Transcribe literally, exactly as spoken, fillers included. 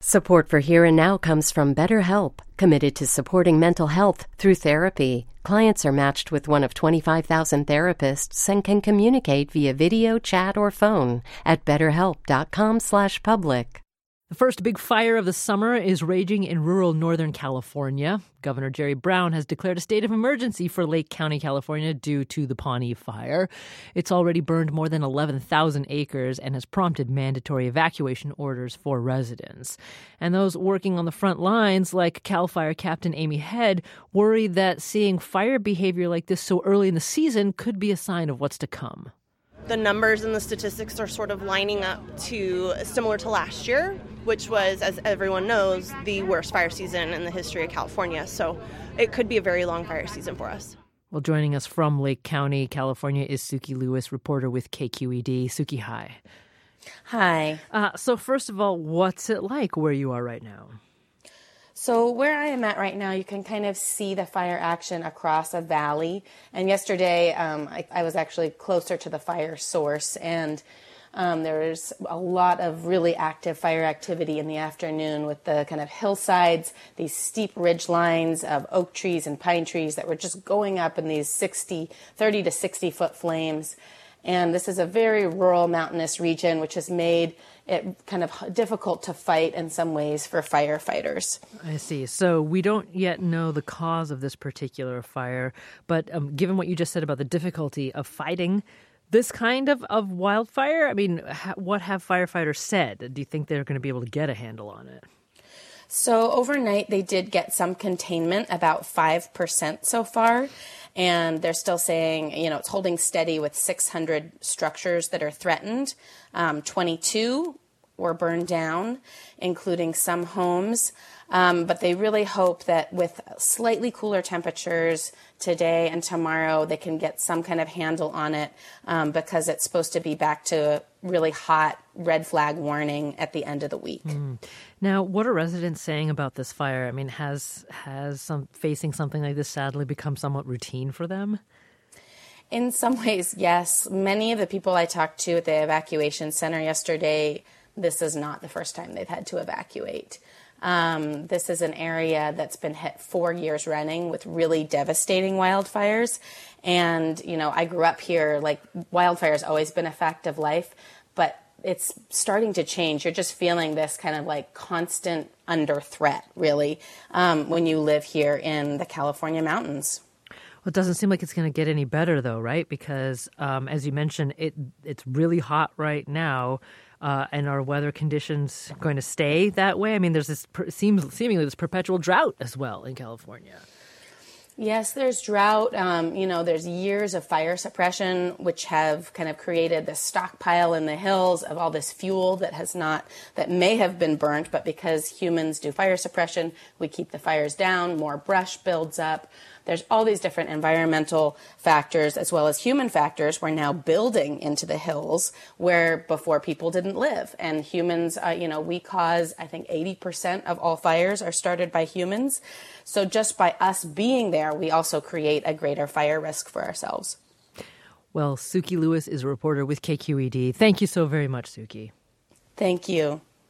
Support for Here and Now comes from BetterHelp, committed to supporting mental health through therapy. Clients are matched with one of twenty-five thousand therapists and can communicate via video, chat, or phone at betterhelp.com slash public. The first big fire of the summer is raging in rural Northern California. Governor Jerry Brown has declared a state of emergency for Lake County, California, due to the Pawnee Fire. It's already burned more than eleven thousand acres and has prompted mandatory evacuation orders for residents. And those working on the front lines, like CAL FIRE Captain Amy Head, worry that seeing fire behavior like this so early in the season could be a sign of what's to come. The numbers and the statistics are sort of lining up to similar to last year, which was, as everyone knows, the worst fire season in the history of California. So it could be a very long fire season for us. Well, joining us from Lake County, California, is Suki Lewis, reporter with K Q E D. Suki, hi. Hi. Uh, so first of all, what's it like where you are right now? So where I am at right now, you can kind of see the fire action across a valley. And yesterday, um, I, I was actually closer to the fire source, and um, there's a lot of really active fire activity in the afternoon with the kind of hillsides, these steep ridge lines of oak trees and pine trees that were just going up in these sixty, thirty to sixty foot flames. And this is a very rural mountainous region, which has made it kind of difficult to fight in some ways for firefighters. I see. So we don't yet know the cause of this particular fire, but um, given what you just said about the difficulty of fighting this kind of, of wildfire, I mean, ha- what have firefighters said? Do you think they're going to be able to get a handle on it? So overnight, they did get some containment, about five percent so far. And they're still saying, you know, it's holding steady with six hundred structures that are threatened. Um, twenty-two were burned down, including some homes. Um, but they really hope that with slightly cooler temperatures today and tomorrow, they can get some kind of handle on it um, because it's supposed to be back to really hot red flag warning at the end of the week. Mm. Now, what are residents saying about this fire? I mean, has has some facing something like this sadly become somewhat routine for them? In some ways, yes. Many of the people I talked to at the evacuation center yesterday, this is not the first time they've had to evacuate. Um, this is an area that's been hit four years running with really devastating wildfires. And, you know, I grew up here, like wildfire has always been a fact of life, but it's starting to change. You're just feeling this kind of like constant under threat, really, um, when you live here in the California mountains. Well, it doesn't seem like it's going to get any better, though, right? Because, um, as you mentioned, it it's really hot right now. Uh, and are weather conditions going to stay that way? I mean, there's this per, seems seemingly this perpetual drought as well in California. Yes, there's drought. Um, you know, there's years of fire suppression, which have kind of created this stockpile in the hills of all this fuel that has not, that may have been burnt, but because humans do fire suppression, we keep the fires down, more brush builds up. There's all these different environmental factors as well as human factors we're now building into the hills where before people didn't live. And humans, uh, you know, we cause, I think, eighty percent of all fires are started by humans. So just by us being there, we also create a greater fire risk for ourselves. Well, Suki Lewis is a reporter with K Q E D. Thank you so very much, Suki. Thank you.